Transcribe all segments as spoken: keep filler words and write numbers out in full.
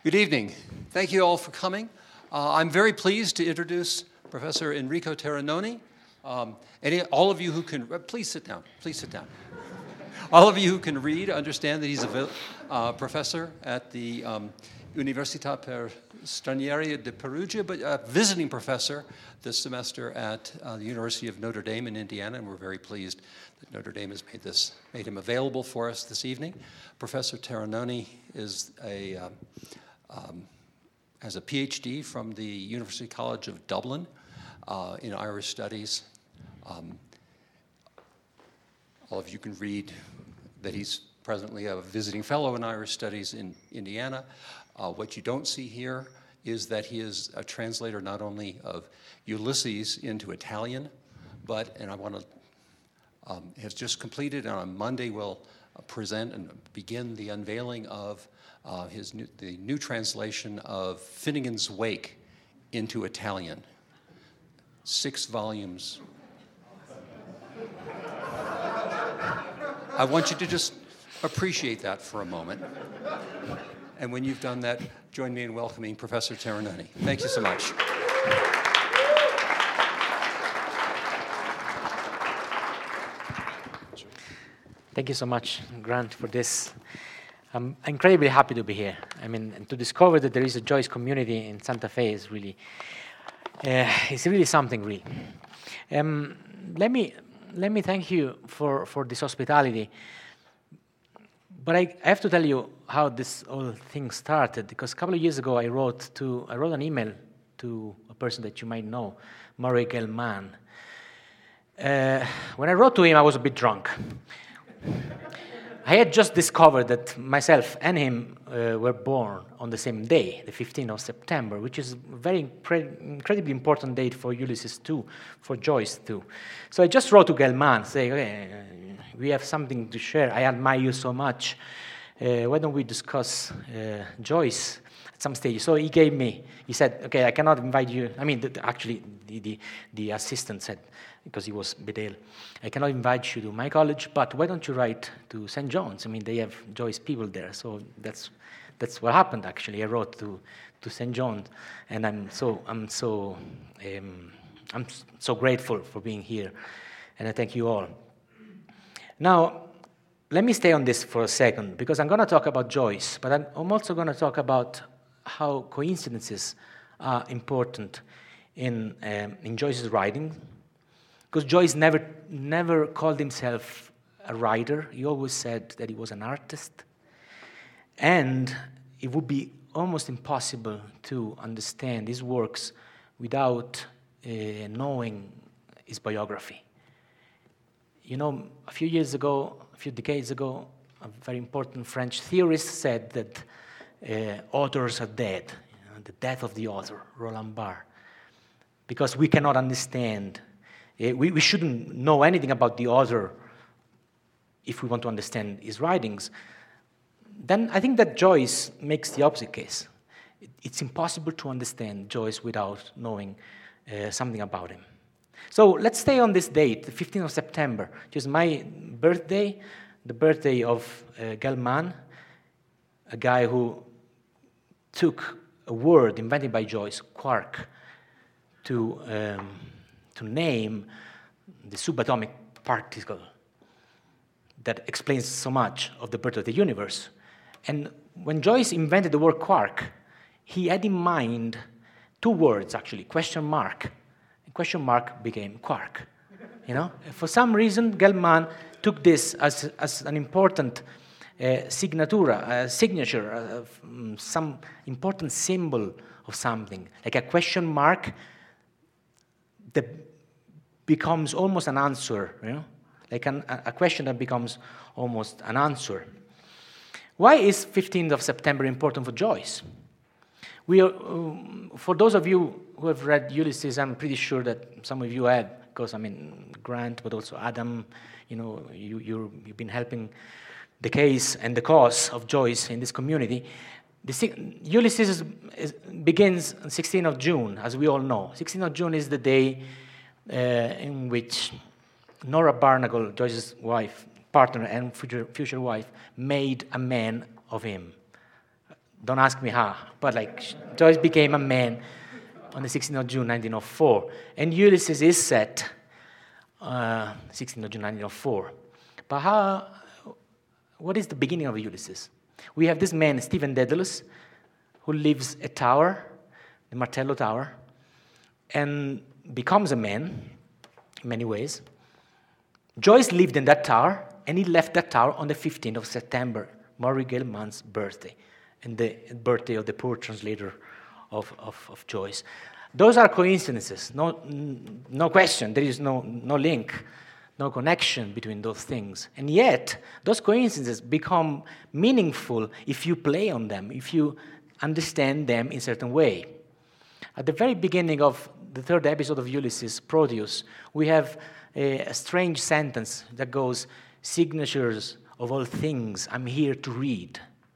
Good evening. Thank you all for coming. Uh, I'm very pleased to introduce Professor Enrico Ternoni. Um, any, all of you who can, uh, please sit down, please sit down. All of you who can read understand that he's a uh, professor at the um, Università per Stranieri di Perugia, but a visiting professor this semester at uh, the University of Notre Dame in Indiana, and we're very pleased that Notre Dame has made this, made him available for us this evening. Professor Ternoni is a, um, um, has a PhD from the University College of Dublin uh, in Irish Studies. Um, all of you can read that he's presently a visiting fellow in Irish Studies in Indiana. Uh, what you don't see here is that he is a translator not only of Ulysses into Italian, but, and I want to, um, has just completed, and on Monday will uh, present and begin the unveiling of uh, his new, the new translation of Finnegan's Wake into Italian. Six volumes. I want you to just appreciate that for a moment. And when you've done that, join me in welcoming Professor Ternoni. Thank you so much. Thank you so much, Grant, for this. I'm incredibly happy to be here. I mean, and to discover that there is a Joyce community in Santa Fe is really, uh, it's really something, really. Um, let me let me thank you for, for this hospitality. But I, I have to tell you how this whole thing started, because a couple of years ago I wrote to I wrote an email to a person that you might know, Murray Gell-Mann. Uh, when I wrote to him, I was a bit drunk. I had just discovered that myself and him uh, were born on the same day, the fifteenth of September, which is a very incre- incredibly important date for Ulysses too, for Joyce too. So I just wrote to Gell-Mann saying, okay, we have something to share. I admire you so much. Uh, why don't we discuss uh, Joyce at some stage? So he gave me, he said, okay, I cannot invite you. I mean, the, actually, the, the, the assistant said, because he was Bedale, I cannot invite you to my college, but why don't you write to Saint John's? I mean, they have Joyce people there. So that's that's what happened, actually. I wrote to, to Saint John's, and I'm so, I'm so, um, I'm so grateful for being here, and I thank you all. Now, let me stay on this for a second, because I'm going to talk about Joyce, but I'm also going to talk about how coincidences are important in, um, in Joyce's writing, because Joyce never, never called himself a writer. He always said that he was an artist, and it would be almost impossible to understand his works without uh, knowing his biography. You know, a few years ago, a few decades ago, a very important French theorist said that uh, authors are dead, you know, the death of the author, Roland Barthes, because we cannot understand, uh, we, we shouldn't know anything about the author if we want to understand his writings. Then I think that Joyce makes the opposite case. It, it's impossible to understand Joyce without knowing uh, something about him. So let's stay on this date, the fifteenth of September, which is my birthday, the birthday of uh, Gell-Mann, a guy who took a word invented by Joyce, quark, to, um, to name the subatomic particle that explains so much of the birth of the universe. And when Joyce invented the word quark, he had in mind two words, actually, question mark. Question mark became quark. You know, for some reason, Gell-Mann took this as as an important uh, signatura, a signature, uh, um, some important symbol of something, like a question mark that becomes almost an answer. You know, like an, a question that becomes almost an answer. Why is fifteenth of September important for Joyce? We are, um, for those of you who have read Ulysses, I'm pretty sure that some of you have, because I mean, Grant, but also Adam, you know, you, you're, you've been helping the case and the cause of Joyce in this community. The, Ulysses is, is, begins on sixteenth of June, as we all know. sixteenth of June is the day uh, in which Nora Barnacle, Joyce's wife, partner and future, future wife, made a man of him. Don't ask me how, but like Joyce became a man on the sixteenth of June, nineteen oh four. And Ulysses is set uh, sixteenth of June, nineteen oh four. But how, what is the beginning of Ulysses? We have this man, Stephen Dedalus, who lives a tower, the Martello Tower, and becomes a man in many ways. Joyce lived in that tower, and he left that tower on the fifteenth of September, Murray Gell-Mann's birthday, and the birthday of the poor translator of, of, of Joyce. Those are coincidences, no, no question. There is no, no link, no connection between those things. And yet, those coincidences become meaningful if you play on them, if you understand them in a certain way. At the very beginning of the third episode of Ulysses, Proteus, we have a, a strange sentence that goes, "Signatures of all things I'm here to read."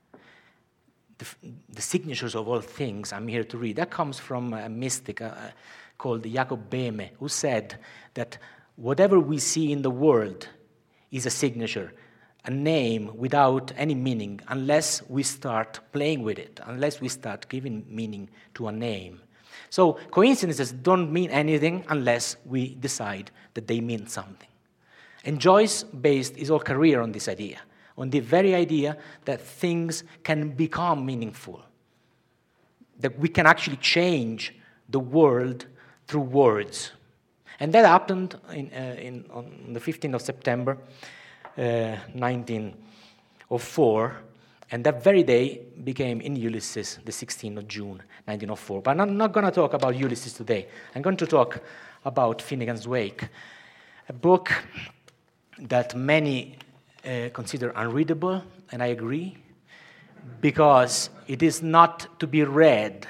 The, the signatures of all things I'm here to read. That comes from a mystic uh, called Jacob Boehme, who said that whatever we see in the world is a signature, a name without any meaning, unless we start playing with it, unless we start giving meaning to a name. So coincidences don't mean anything unless we decide that they mean something. And Joyce based his whole career on this idea, on the very idea that things can become meaningful, that we can actually change the world through words. And that happened in, uh, in, on the fifteenth of September, uh, nineteen oh four, and that very day became in Ulysses the sixteenth of June, nineteen oh four. But I'm not going to talk about Ulysses today. I'm going to talk about Finnegan's Wake, a book that many uh, consider unreadable, and I agree, because it is not to be read.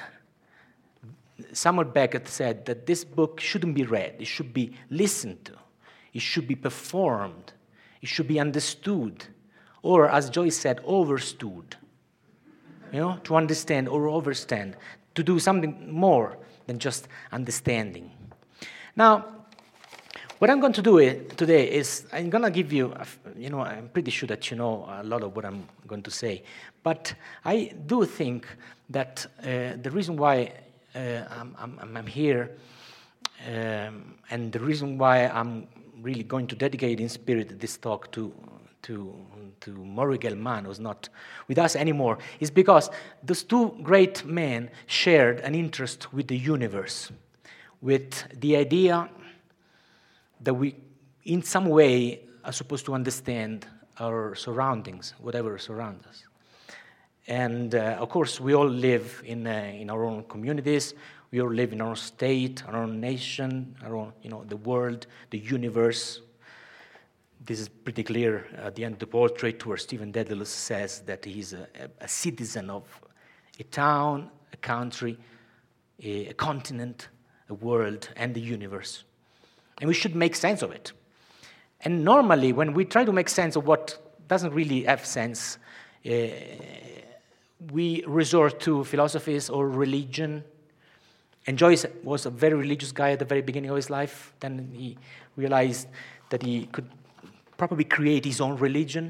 Samuel Beckett said that this book shouldn't be read. It should be listened to. It should be performed. It should be understood. Or, as Joyce said, overstood. You know, to understand or overstand. To do something more than just understanding. Now, what I'm going to do today is I'm going to give you, a, you know, I'm pretty sure that you know a lot of what I'm going to say. But I do think that uh, the reason why Uh, I'm, I'm, I'm here, um, and the reason why I'm really going to dedicate in spirit this talk to to to Murray Gell-Mann, who's not with us anymore, is because those two great men shared an interest with the universe, with the idea that we, in some way, are supposed to understand our surroundings, whatever surrounds us. And, uh, of course, we all live in, uh, in our own communities. We all live in our own state, our own nation, our own, you know, the world, the universe. This is pretty clear at the end of the portrait where Stephen Dedalus says that he's a, a citizen of a town, a country, a, a continent, a world, and the universe. And we should make sense of it. And normally, when we try to make sense of what doesn't really have sense, uh, we resort to philosophies or religion. And Joyce was a very religious guy at the very beginning of his life. Then he realized that he could probably create his own religion.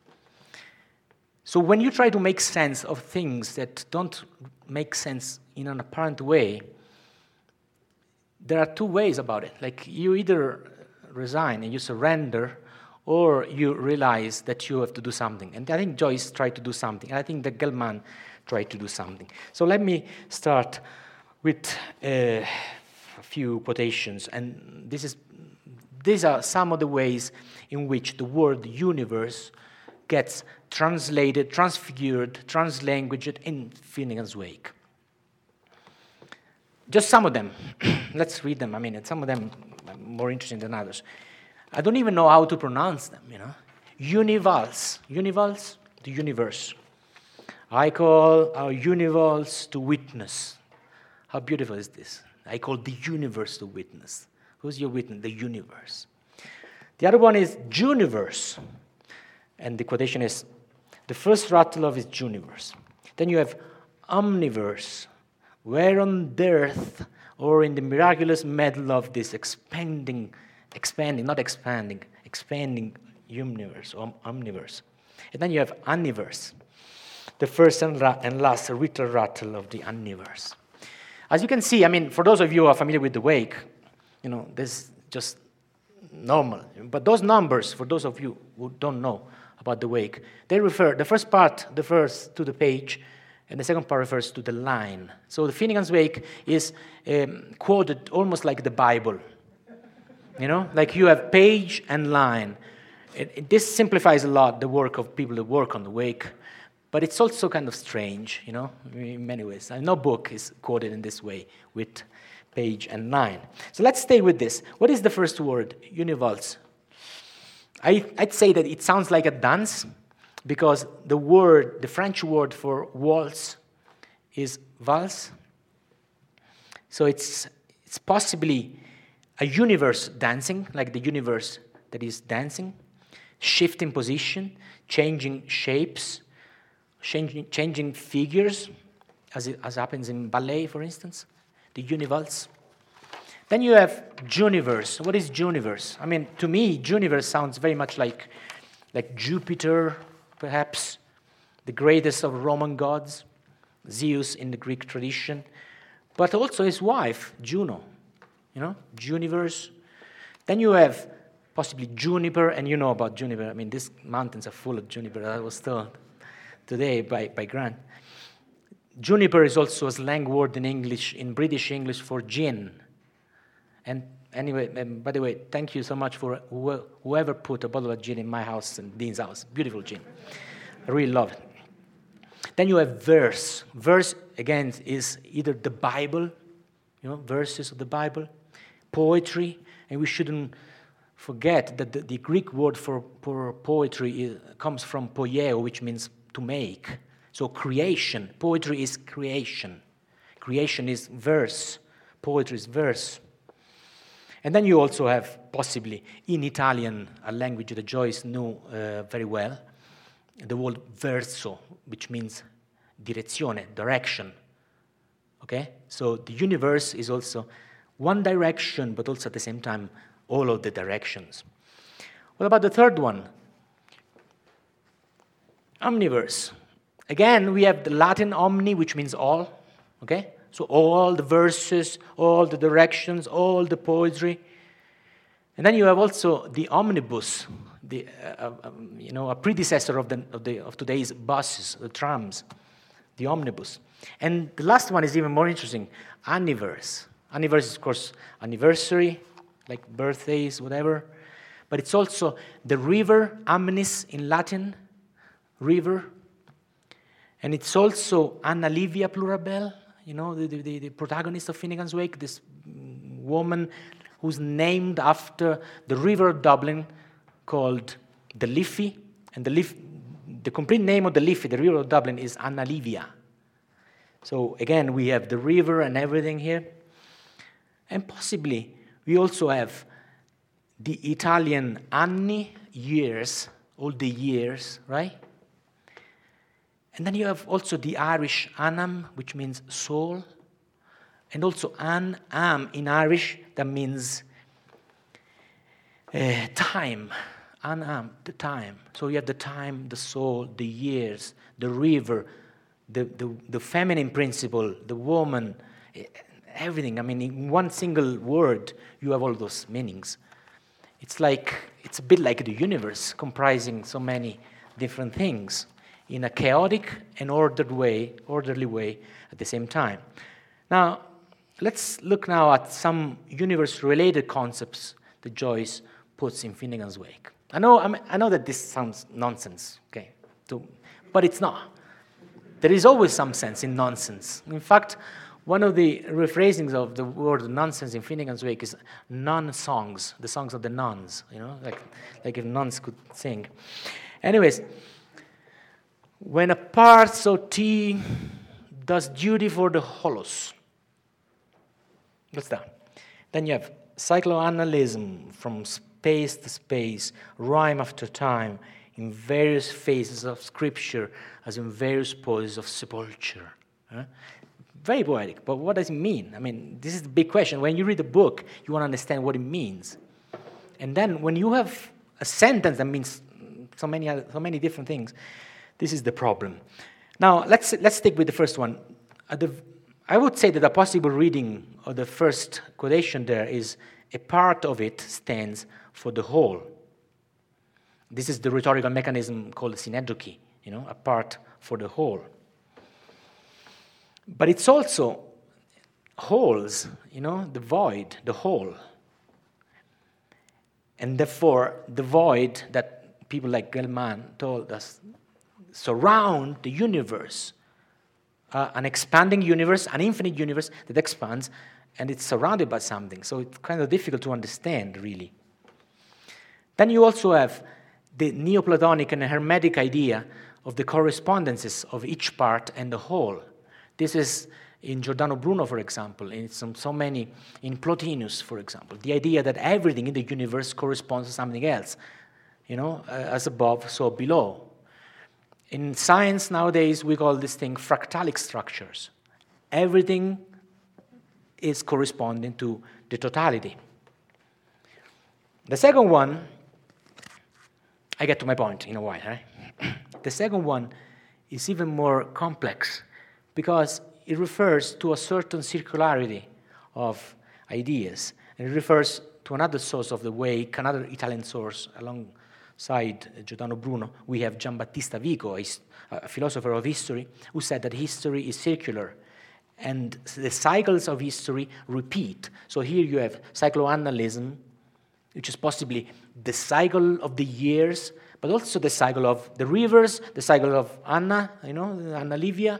So when you try to make sense of things that don't make sense in an apparent way, there are two ways about it. Like, you either resign and you surrender, or you realize that you have to do something. And I think Joyce tried to do something. And I think that Gell-Mann tried to do something. So let me start with uh, a few quotations. And this is, these are some of the ways in which the word universe gets translated, transfigured, translanguaged in Finnegan's Wake. Just some of them. Let's read them. I mean, some of them are more interesting than others. I don't even know how to pronounce them, you know. Univals. Univals, the universe. I call our universe to witness. How beautiful is this? I call the universe to witness. Who's your witness? The universe. The other one is Juniverse. And the quotation is, the first rattle of his Juniverse. Then you have Omniverse. Where on earth or in the miraculous middle of this expanding expanding, not expanding, expanding universe, or omniverse. And then you have universe. the first and, ra- and last ritter rattle of the universe. As you can see, I mean, for those of you who are familiar with the wake, you know, this is just normal. But those numbers, for those of you who don't know about the wake, they refer, the first part refers to the page, and the second part refers to the line. So the Finnegan's Wake is um, quoted almost like the Bible. You know, like you have page and line. It, it, this simplifies a lot the work of people that work on the wake, but it's also kind of strange, you know, in many ways. No book is quoted in this way with page and line. So let's stay with this. What is the first word? Univalse. I, I'd say that it sounds like a dance, because the word, the French word for waltz is valse. So it's it's possibly a universe dancing, like the universe that is dancing, shifting position, changing shapes, changing, changing figures, as, it, as happens in ballet, for instance, the univalse. Then you have Juniverse. What is Juniverse? I mean, to me, Juniverse sounds very much like, like Jupiter, perhaps, the greatest of Roman gods, Zeus in the Greek tradition, but also his wife, Juno, you know, Juniverse. Then you have possibly juniper, and you know about juniper. I mean, these mountains are full of juniper. I was told today by, by Grant. Juniper is also a slang word in English, in British English, for gin. And anyway, um, by the way, thank you so much for wh- whoever put a bottle of gin in my house and Dean's house. Beautiful gin. I really love it. Then you have verse. Verse, again, is either the Bible, you know, verses of the Bible, poetry, and we shouldn't forget that the, the Greek word for, for poetry is, comes from poieo, which means to make. So creation. Poetry is creation. Creation is verse. Poetry is verse. And then you also have, possibly, in Italian, a language that Joyce knew uh, very well, the word verso, which means direzione, direction. Okay? So the universe is also one direction, but also at the same time, all of the directions. What about the third one? Omniverse. Again, we have the Latin omni, which means all. Okay? So all the verses, all the directions, all the poetry. And then you have also the omnibus, the, uh, um, you know, a predecessor of, the, of, the, of today's buses, the trams, the omnibus. And the last one is even more interesting, anniverse. Anniverse is, of course, anniversary, like birthdays, whatever. But it's also the river, amnis in Latin, river. And it's also Anna Livia Plurabelle, you know, the, the, the protagonist of Finnegan's Wake, this woman who's named after the river of Dublin called the Liffey. And the, Liff- the complete name of the Liffey, the river of Dublin, is Anna Livia. So again, we have the river and everything here. And possibly, we also have the Italian anni, years, all the years, right? And then you have also the Irish anam, which means soul, and also an am in Irish, that means uh, time. An am, the time. So you have the time, the soul, the years, the river, the, the, the feminine principle, the woman, everything. I mean, in one single word, you have all those meanings. It's like, it's a bit like the universe, comprising so many different things in a chaotic and ordered way, orderly way at the same time. Now, let's look now at some universe-related concepts that Joyce puts in Finnegan's Wake. I know, I, mean, I know that this sounds nonsense, okay, to, but it's not. There is always some sense in nonsense. In fact, one of the rephrasings of the word nonsense in Finnegan's Wake is non-songs, the songs of the nuns, you know, like, like if nuns could sing. Anyways, when a part so T does duty for the holos. What's that? Then you have cycloanalysis from space to space, rhyme after time, in various phases of scripture, as in various poses of sepulture. Huh? Very poetic, but what does it mean? I mean, this is the big question. When you read a book, you want to understand what it means. And then when you have a sentence that means so many, other, so many different things, this is the problem. Now, let's, let's stick with the first one. Uh, the, I would say that a possible reading of the first quotation there is a part of it stands for the whole. This is the rhetorical mechanism called synecdoche, you know, a part for the whole. But it's also holes, you know, the void, the hole. And therefore, the void that people like Gell-Mann told us surround the universe, uh, an expanding universe, an infinite universe that expands, and it's surrounded by something. So it's kind of difficult to understand, really. Then you also have the Neoplatonic and Hermetic idea of the correspondences of each part and the whole. This is in Giordano Bruno, for example, in some, so many, in Plotinus, for example, the idea that everything in the universe corresponds to something else, you know, uh, as above, so below. In science nowadays, we call this thing fractalic structures. Everything is corresponding to the totality. The second one, I get to my point in a while, right? The second one is even more complex because it refers to a certain circularity of ideas. And it refers to another source of the wake, another Italian source alongside Giordano Bruno. We have Giambattista Vico, a philosopher of history, who said that history is circular. And the cycles of history repeat. So here you have cycloannalism, which is possibly the cycle of the years, but also the cycle of the rivers, the cycle of Anna, you know, Anna Livia.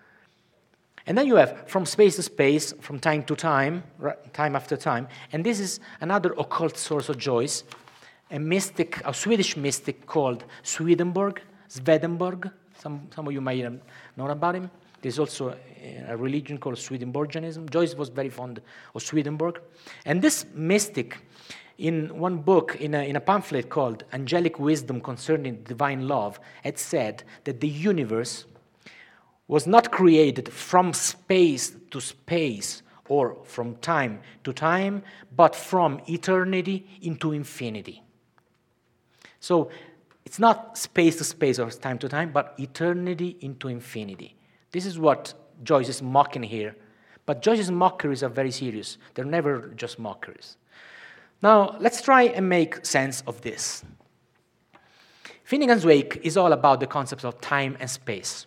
And then you have from space to space, from time to time, time after time. And this is another occult source of Joyce, a mystic, a Swedish mystic called Swedenborg, Swedenborg. Some, some of you might have known about him. There's also a religion called Swedenborgianism. Joyce was very fond of Swedenborg. And this mystic, in one book, in a, in a pamphlet called Angelic Wisdom Concerning Divine Love, had said that the universe was not created from space to space or from time to time, but from eternity into infinity. So it's not space to space or time to time, but eternity into infinity. This is what Joyce is mocking here. But Joyce's mockeries are very serious. They're never just mockeries. Now, let's try and make sense of this. Finnegan's Wake is all about the concepts of time and space.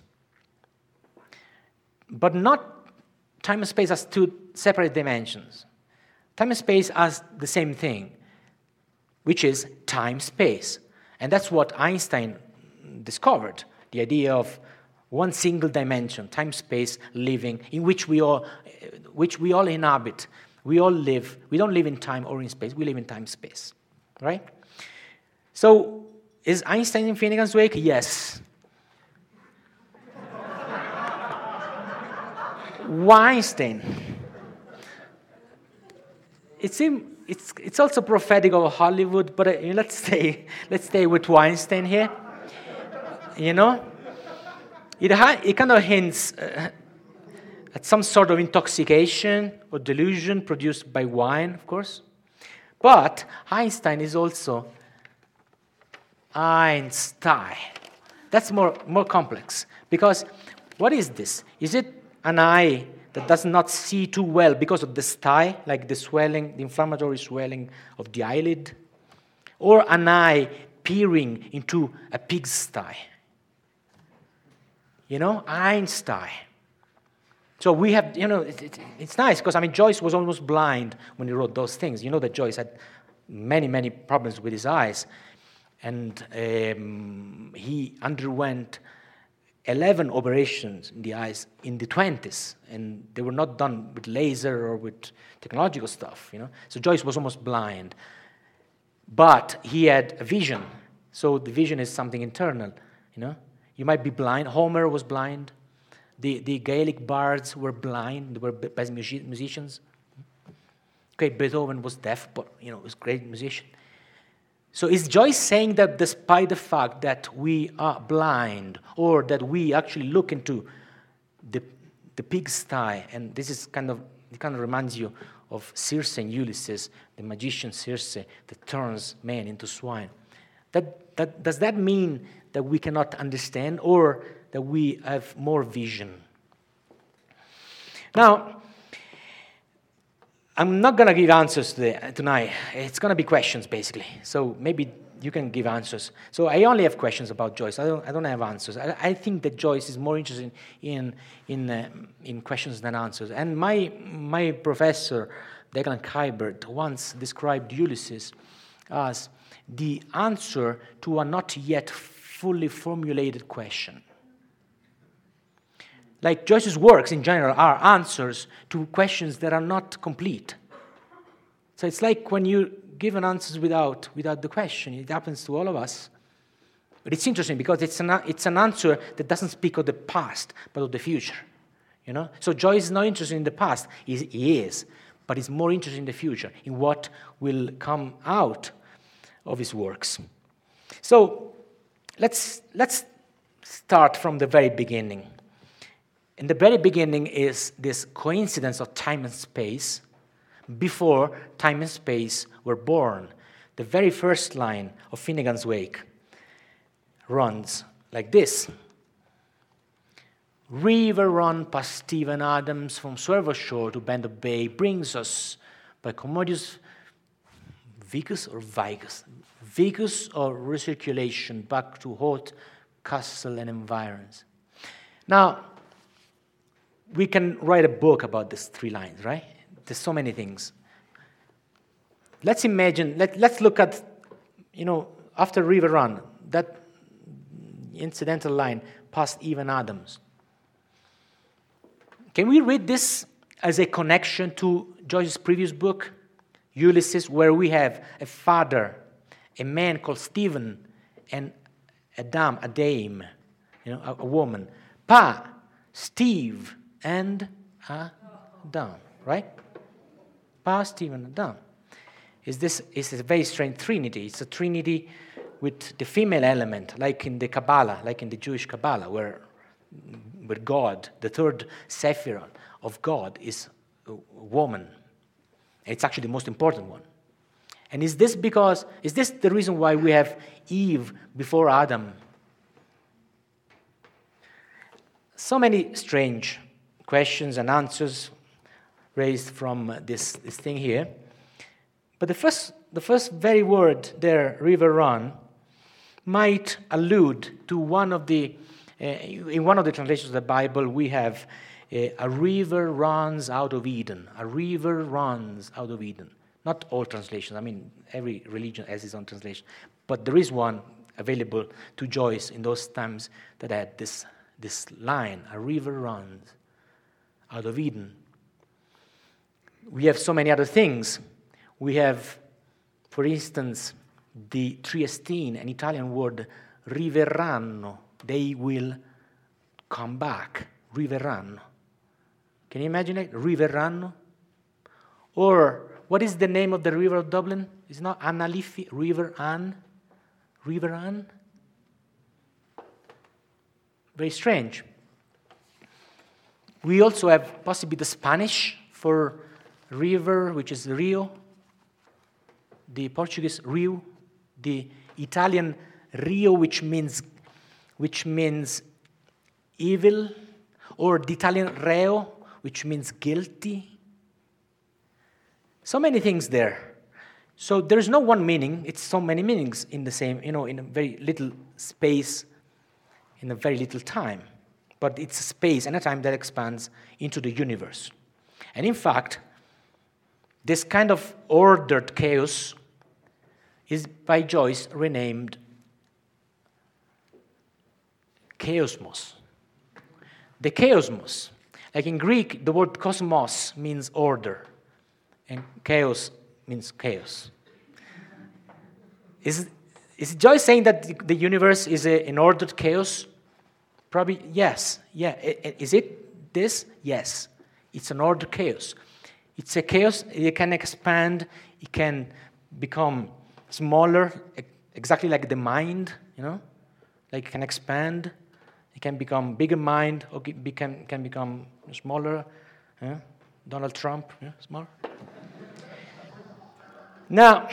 But not time and space as two separate dimensions. Time and space as the same thing, which is time-space. And that's what Einstein discovered, the idea of one single dimension, time-space living, in which we all, which we all inhabit. We all live. We don't live in time or in space. We live in time-space, right? So, is Einstein in Finnegan's Wake? Yes. Weinstein. It seems it's it's also prophetic of Hollywood, but uh, let's stay let's stay with Weinstein here. You know, it ha- it kind of hints uh, at some sort of intoxication or delusion produced by wine, of course. But Einstein is also Einstein. That's more more complex because what is this? Is it an eye that does not see too well because of the sty, like the swelling, the inflammatory swelling of the eyelid? Or an eye peering into a pigsty? You know, Einstein. So we have, you know, it, it, it's nice because, I mean, Joyce was almost blind when he wrote those things. You know that Joyce had many, many problems with his eyes. And um, he underwent eleven operations in the eyes in the twenties, and they were not done with laser or with technological stuff, you know. So Joyce was almost blind, but he had a vision. So the vision is something internal, you know. You might be blind. Homer was blind. The the Gaelic bards were blind. They were best musicians. Okay, Beethoven was deaf, but you know, he was a great musician. So is Joyce saying that despite the fact that we are blind, or that we actually look into the, the pigsty, and this is kind of, it kind of reminds you of Circe and Ulysses, the magician Circe that turns men into swine. That, that, does that mean that we cannot understand, or that that we have more vision. Now, I'm not going to give answers today, tonight. It's going to be questions, basically. So maybe you can give answers. So I only have questions about Joyce. I don't, I don't have answers. I, I think that Joyce is more interested in, in, uh, in questions than answers. And my, my professor, Declan Kibert, once described Ulysses as the answer to a not yet fully formulated question. Like Joyce's works in general are answers to questions that are not complete. So it's like when you give an answer without, without the question. It happens to all of us. But it's interesting because it's an, it's an answer that doesn't speak of the past, but of the future. You know? So Joyce is not interested in the past. He, he is. But he's more interested in the future, in what will come out of his works. So let's, let's start from the very beginning. In the very beginning is this coincidence of time and space before time and space were born. The very first line of Finnegan's Wake runs like this. River run past Stephen Adams from Swerve Shore to Bend of Bay brings us by Commodius Vicus or Vicus, Vicus or recirculation back to Holt, Castle and environs. Now, we can write a book about these three lines, right? There's so many things. Let's imagine, let, let's look at, you know, after River Run, that incidental line past Evan Adams. Can we read this as a connection to Joyce's previous book, Ulysses, where we have a father, a man called Stephen, and a dame, a dame, you know, a, a woman. Pa, Steve, and a dame, right? Pa, Steve, and a dame. Is this is a very strange trinity. It's a trinity with the female element, like in the Kabbalah, like in the Jewish Kabbalah, where, where God, the third Sephirah of God, is a woman. It's actually the most important one. And is this because, is this the reason why we have Eve before Adam? So many strange questions and answers raised from this, this thing here. But the first, the first very word there, river run, might allude to one of the, uh, in one of the translations of the Bible, we have uh, a river runs out of Eden. A river runs out of Eden. Not all translations. I mean, every religion has its own translation. But there is one available to Joyce in those times that had this, this line, a river runs out of Eden. We have so many other things. We have, for instance, the Triestine, an Italian word, riverranno. They will come back. Riverranno. Can you imagine it? Riverranno. Or, what is the name of the river of Dublin? It's not Annaliffe, River Ann. River Ann. Very strange. We also have possibly the Spanish for river, which is Rio. The Portuguese Rio. The Italian Rio, which means, which means evil. Or the Italian reo, which means guilty. So many things there. So there's no one meaning. It's so many meanings in the same, you know, in a very little space, in a very little time. But it's a space and a time that expands into the universe. And in fact, this kind of ordered chaos is by Joyce renamed chaosmos. The chaosmos. Like in Greek, the word cosmos means order. And chaos means chaos. Is, is Joyce saying that the universe is a, an ordered chaos? Probably yes. Yeah. Is it this? Yes. It's an ordered chaos. It's a chaos. It can expand. It can become smaller, exactly like the mind, you know? Like it can expand. It can become bigger mind, or it can, can become smaller. Yeah? Donald Trump, yeah, smaller. Now,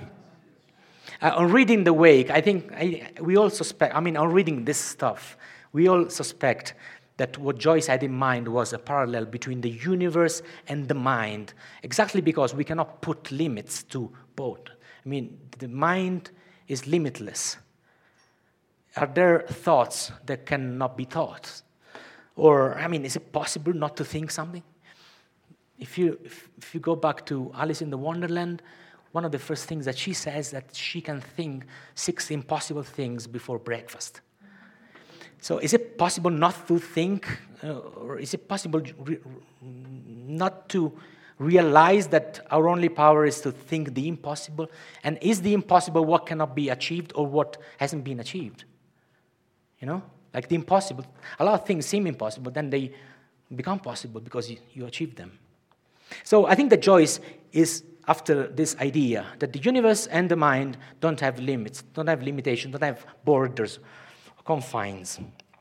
uh, on reading The Wake, I think I, we all suspect, I mean, on reading this stuff, we all suspect that what Joyce had in mind was a parallel between the universe and the mind, exactly because we cannot put limits to both. I mean, the mind is limitless. Are there thoughts that cannot be thought? Or, I mean, is it possible not to think something? If you, if, if you go back to Alice in the Wonderland, one of the first things that she says that she can think six impossible things before breakfast. So is it possible not to think, uh, or is it possible re- not to realize that our only power is to think the impossible? And is the impossible what cannot be achieved or what hasn't been achieved? You know, like the impossible. A lot of things seem impossible, then they become possible because you, you achieve them. So I think that Joyce is after this idea that the universe and the mind don't have limits, don't have limitations, don't have borders, confines.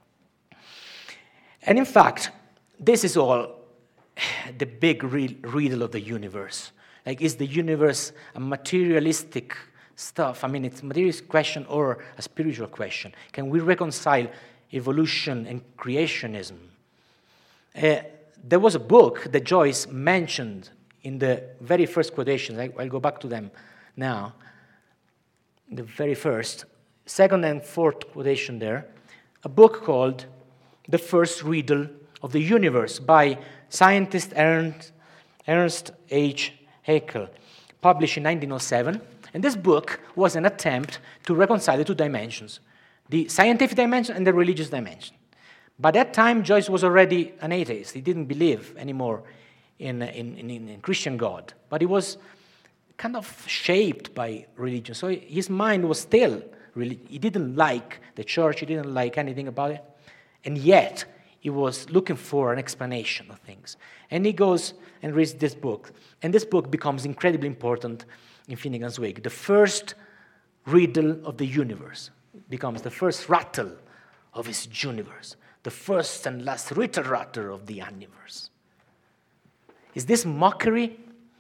And in fact, this is all the big re- riddle of the universe. Like, is the universe a materialistic stuff? I mean, it's a materialistic question or a spiritual question. Can we reconcile evolution and creationism? Uh, there was a book that Joyce mentioned in the very first quotations. I, I'll go back to them now. The very first, second and fourth quotation there, a book called The First Riddle of the Universe by scientist Ernst, Ernst H. Haeckel, published in nineteen oh seven. And this book was an attempt to reconcile the two dimensions, the scientific dimension and the religious dimension. By that time, Joyce was already an atheist. He didn't believe anymore in, in, in, in Christian God, but he was kind of shaped by religion. So his mind was still, really, he didn't like the church, he didn't like anything about it, and yet he was looking for an explanation of things. And he goes and reads this book, and this book becomes incredibly important in Finnegan's Wake. The first riddle of the universe becomes the first rattle of his universe, the first and last ritter-ratter of the universe. Is this mockery?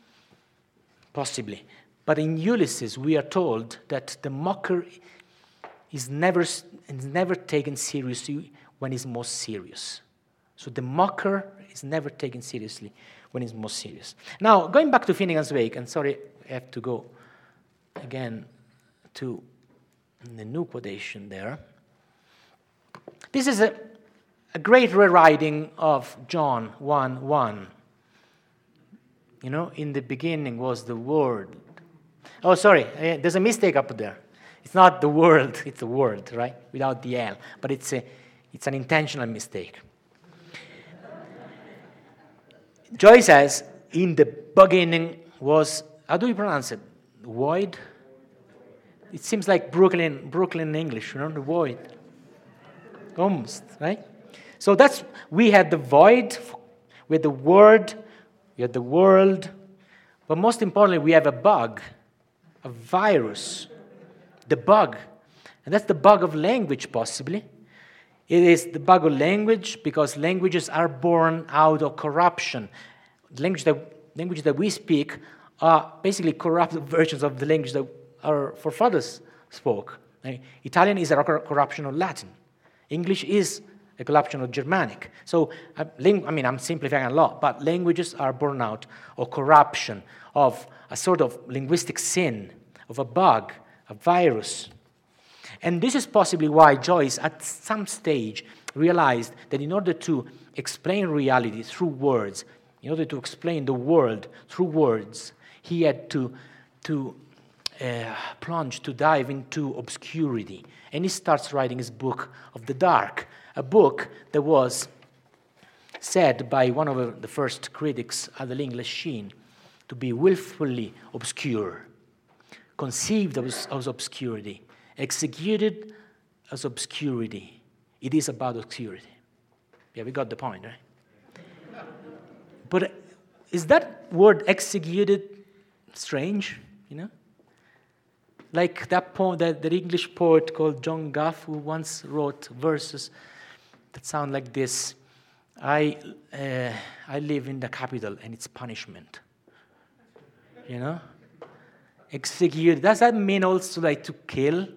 Possibly. But in Ulysses, we are told that the mocker is never, is never taken seriously when he's most serious. So the mocker is never taken seriously when he's most serious. Now, going back to Finnegan's Wake, and sorry, I have to go again to the new quotation there. This is a, a great rewriting of John one one. You know, in the beginning was the Word. Oh, sorry, there's a mistake up there. It's not the world, it's the word, right? Without the L. But it's a, it's an intentional mistake. Joyce says, in the beginning was, how do you pronounce it? Void? It seems like Brooklyn, Brooklyn English, you know, the void. Almost, right? So that's, we had the void, we had the word, we had the world, but most importantly, we have a bug, a virus, the bug. And that's the bug of language, possibly. It is the bug of language because languages are born out of corruption. Language that, languages that we speak are basically corrupted versions of the language that our forefathers spoke. Italian is a corruption of Latin. English is a corruption of Germanic. So, I mean, I'm simplifying a lot, but languages are born out of corruption, of a sort of linguistic sin, of a bug, a virus. And this is possibly why Joyce, at some stage, realized that in order to explain reality through words, in order to explain the world through words, he had to, to uh, plunge, to dive into obscurity. And he starts writing his book of the dark, a book that was said by one of the first critics at the English Sheen to be willfully obscure, conceived as, as obscurity, executed as obscurity. It is about obscurity. Yeah, we got the point, right? But is that word executed strange, you know? Like that poem, that, that English poet called John Gough, who once wrote verses that sound like this: I, uh, I live in the capital and it's punishment. You know? Execute, does that mean also like to kill?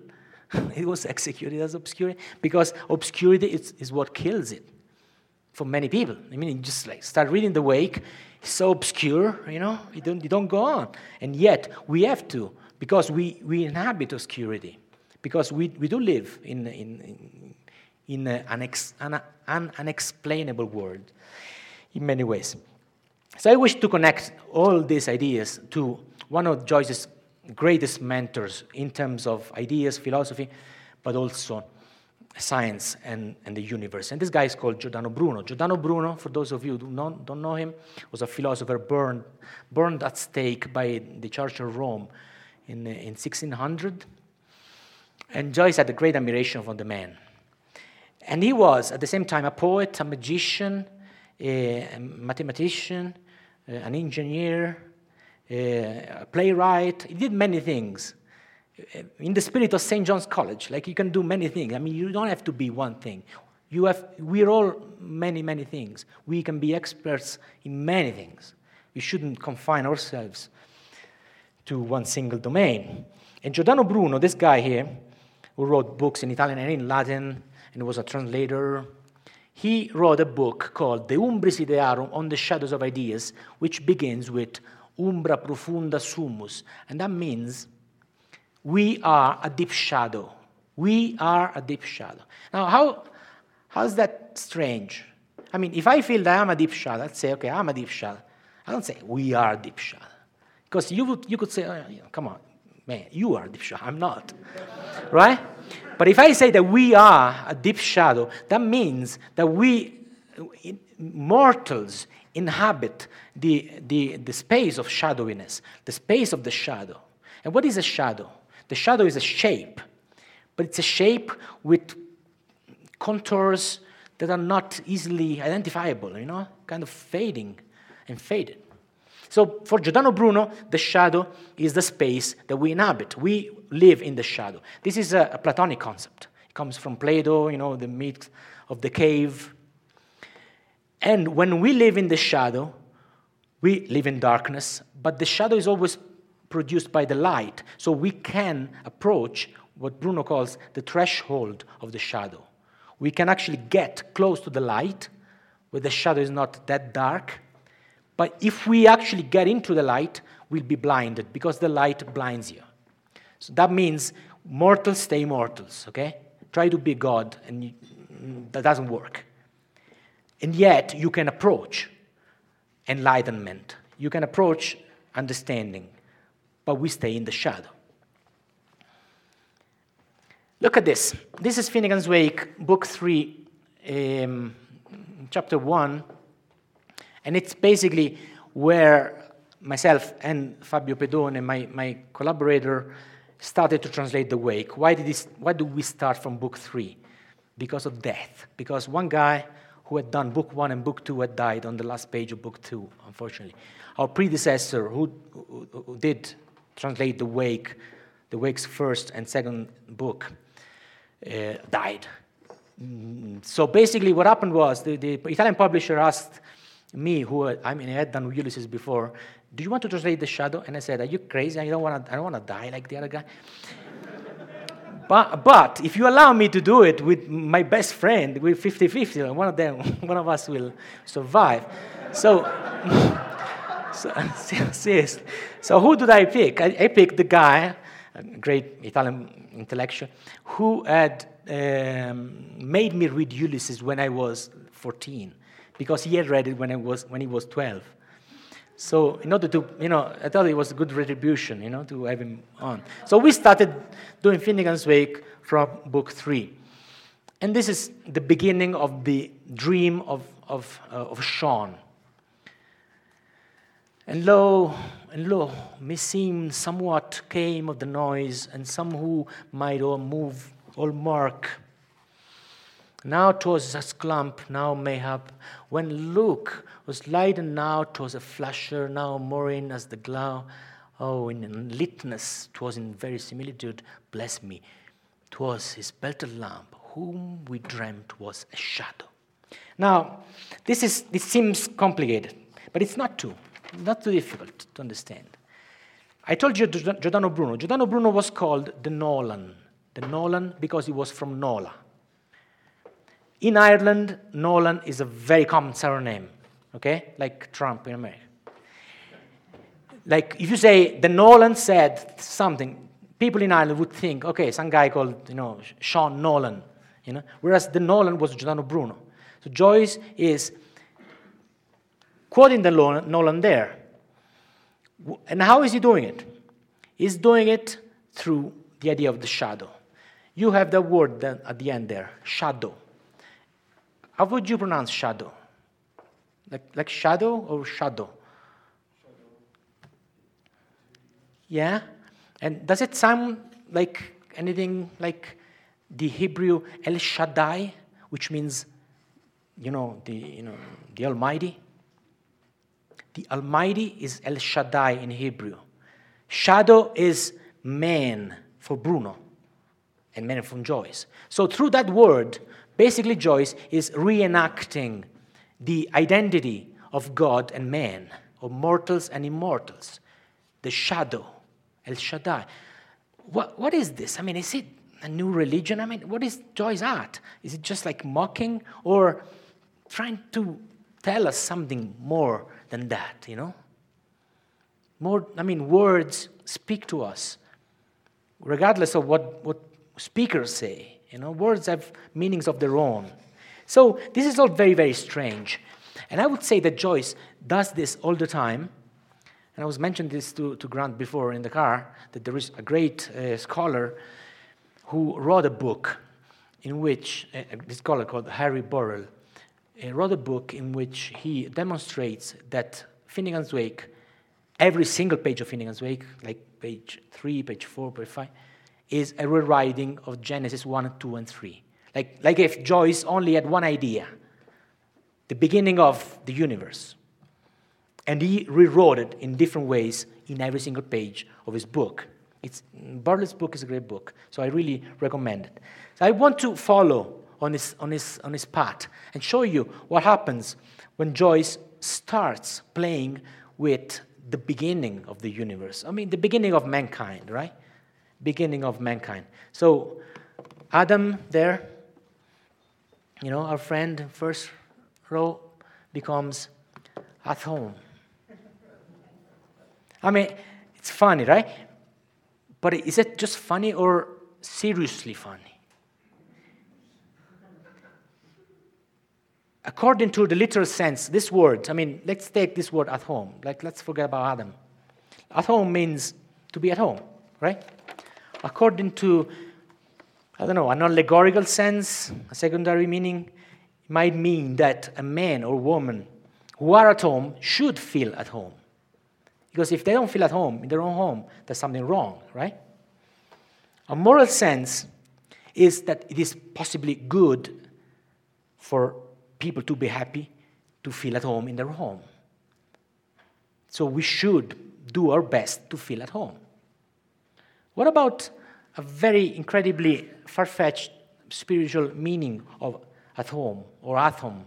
It was executed as obscurity because obscurity is, is what kills it for many people. I mean, you just like start reading the Wake, it's so obscure, you know, you don't, you don't go on. And yet we have to, because we, we inhabit obscurity, because we, we do live in, in, in, in a, an, ex, an, an unexplainable world in many ways. So I wish to connect all these ideas to one of Joyce's greatest mentors in terms of ideas, philosophy, but also science and, and the universe. And this guy is called Giordano Bruno. Giordano Bruno, for those of you who don't, don't know him, was a philosopher burned, burned at stake by the Church of Rome in, in sixteen hundred. And Joyce had a great admiration for the man. And he was, at the same time, a poet, a magician, a mathematician, an engineer, a playwright. He did many things in the spirit of Saint John's College. Like, you can do many things. I mean, you don't have to be one thing. You have, we're all many, many things. We can be experts in many things. We shouldn't confine ourselves to one single domain. And Giordano Bruno, this guy here, who wrote books in Italian and in Latin, and was a translator, he wrote a book called De Umbris Idearum, On the Shadows of Ideas, which begins with Umbra profunda sumus, and that means we are a deep shadow. We are a deep shadow. Now, how how is that strange? I mean, if I feel that I'm a deep shadow, I'd say, okay, I'm a deep shadow. I don't say we are a deep shadow, because you would you could say, oh, you know, come on, man, you are a deep shadow. I'm not, right? But if I say that we are a deep shadow, that means that we mortals inhabit the, the, the space of shadowiness, the space of the shadow. And what is a shadow? The shadow is a shape, but it's a shape with contours that are not easily identifiable, you know, kind of fading and faded. So for Giordano Bruno, the shadow is the space that we inhabit. We live in the shadow. This is a, a Platonic concept. It comes from Plato, you know, the myth of the cave. And when we live in the shadow, we live in darkness, but the shadow is always produced by the light. So we can approach what Bruno calls the threshold of the shadow. We can actually get close to the light, where the shadow is not that dark. But if we actually get into the light, we'll be blinded, because the light blinds you. So that means mortals stay mortals, okay? Try to be God, and you, that doesn't work. And yet, you can approach enlightenment. You can approach understanding, but we stay in the shadow. Look at this. This is Finnegan's Wake, book three, um, chapter one. And it's basically where myself and Fabio Pedone, my, my collaborator, started to translate the Wake. Why did this, why do we start from book three? Because of death. Because one guy who had done book one and book two had died on the last page of book two, unfortunately. Our predecessor, who, who, who did translate the Wake, the Wake's first and second book, uh, died. So basically what happened was the, the Italian publisher asked me, who I mean I had done Ulysses before, do you want to translate The Shadow? And I said, are you crazy? I don't want to I don't want to die like the other guy. But, but if you allow me to do it with my best friend, with fifty-fifty, one of them, one of us will survive. So, so, seriously. So who did I pick? I, I picked the guy, a great Italian intellectual, who had um, made me read Ulysses when I was fourteen, because he had read it when I was when he was twelve. So in order to, you know, I thought it was a good retribution, you know, to have him on. So we started doing Finnegan's Wake from book three. And this is the beginning of the dream of, of, uh, of Sean. And lo, and lo, meseemed somewhat came of the noise, and some who might all move, all mark. Now 'twas a clump, now mayhap, when look was light, and now 'twas a flasher, now more in as the glow. Oh, in litness 'twas in verisimilitude, bless me, 'twas his belted lamp, whom we dreamt was a shadow. Now, this is this seems complicated, but it's not too, not too difficult to understand. I told you Giordano Bruno. Giordano Bruno was called the Nolan, the Nolan, because he was from Nola. In Ireland, Nolan is a very common surname, okay? Like Trump in America. Like, if you say, the Nolan said something, people in Ireland would think, okay, some guy called, you know, Sean Nolan, you know? Whereas the Nolan was Giordano Bruno. So Joyce is quoting the Nolan there. And how is he doing it? He's doing it through the idea of the shadow. You have the word at the end there, shadow. How would you pronounce shadow? Like, like shadow or shadow? Shadow. Yeah? And does it sound like anything like the Hebrew El Shaddai, which means, you know, the, you know, the Almighty? The Almighty is El Shaddai in Hebrew. Shadow is man for Bruno, and man from Joyce. So through that word, basically Joyce is reenacting the identity of God and man, of mortals and immortals. The shadow, El Shaddai. What, what is this? I mean, is it a new religion? I mean, what is Joyce at? Is it just like mocking or trying to tell us something more than that, you know? More, I mean, words speak to us, regardless of what, what speakers say. You know, words have meanings of their own. So this is all very, very strange. And I would say that Joyce does this all the time. And I was mentioning this to, to Grant before in the car, that there is a great uh, scholar who wrote a book in which, uh, this scholar called Harry Burrell, uh, wrote a book in which he demonstrates that Finnegan's Wake, every single page of Finnegan's Wake, like page three, page four, page five, is a rewriting of Genesis one, two, and three. Like, like if Joyce only had one idea, the beginning of the universe, and he rewrote it in different ways in every single page of his book. It's, Burrell's book is a great book, so I really recommend it. So I want to follow on his, on his, on his path and show you what happens when Joyce starts playing with the beginning of the universe. I mean, the beginning of mankind, right? Beginning of mankind. So, Adam there, you know, our friend, first row, becomes at home. I mean, it's funny, right? But is it just funny or seriously funny? According to the literal sense, this word, I mean, let's take this word at home. Like, let's forget about Adam. At home means to be at home, right? According to, I don't know, an allegorical sense, a secondary meaning, it might mean that a man or woman who are at home should feel at home. Because if they don't feel at home in their own home, there's something wrong, right? A moral sense is that it is possibly good for people to be happy, to feel at home in their home. So we should do our best to feel at home. What about a very incredibly far-fetched spiritual meaning of at home or at home?